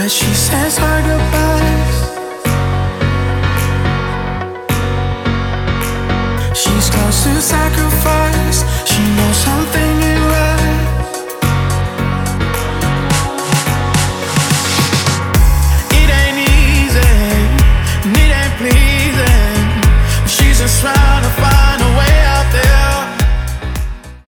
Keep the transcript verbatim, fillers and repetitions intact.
as she says her goodbyes. She's close to sacrifice.